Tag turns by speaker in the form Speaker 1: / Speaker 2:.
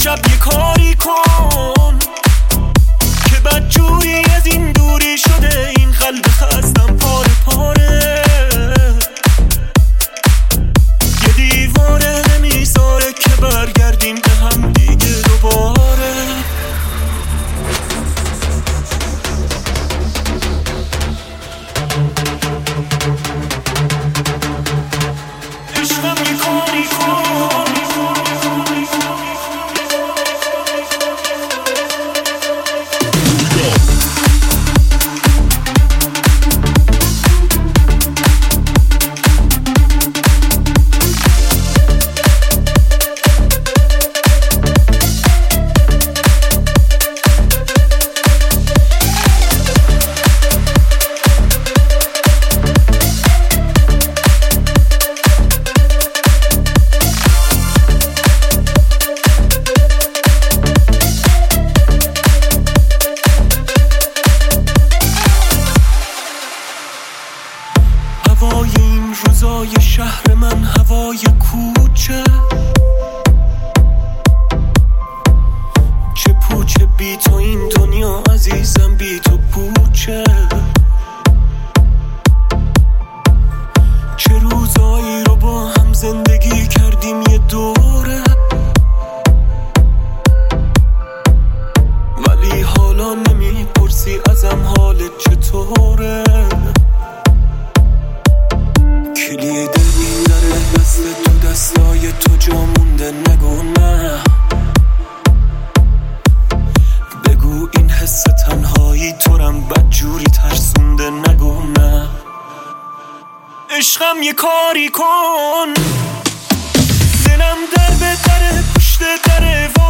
Speaker 1: امشب یه کاری کن که بدجوری از این دوری شده این قلب خستم پاره پاره. یه دیواره نمیذاره که برگردیم به هم دیگه دوباره. عشقم یه کاری کن هوای این روزای شهر من، هوای کوچه چه پوچه بی تو این دنیا عزیزم، بی تو پوچه. چه روزایی رو با هم زندگی کردیم یه دوره، ولی حالا نمیپرسی ازم حالت چطوره. کلید این در دست تو، دستای تو جا مونده، نگو نه. بگو این حس تنهایی تو رم بدجوری ترسونده، نگو نه. عشقم یه کاری کن، دلم در به در پشت در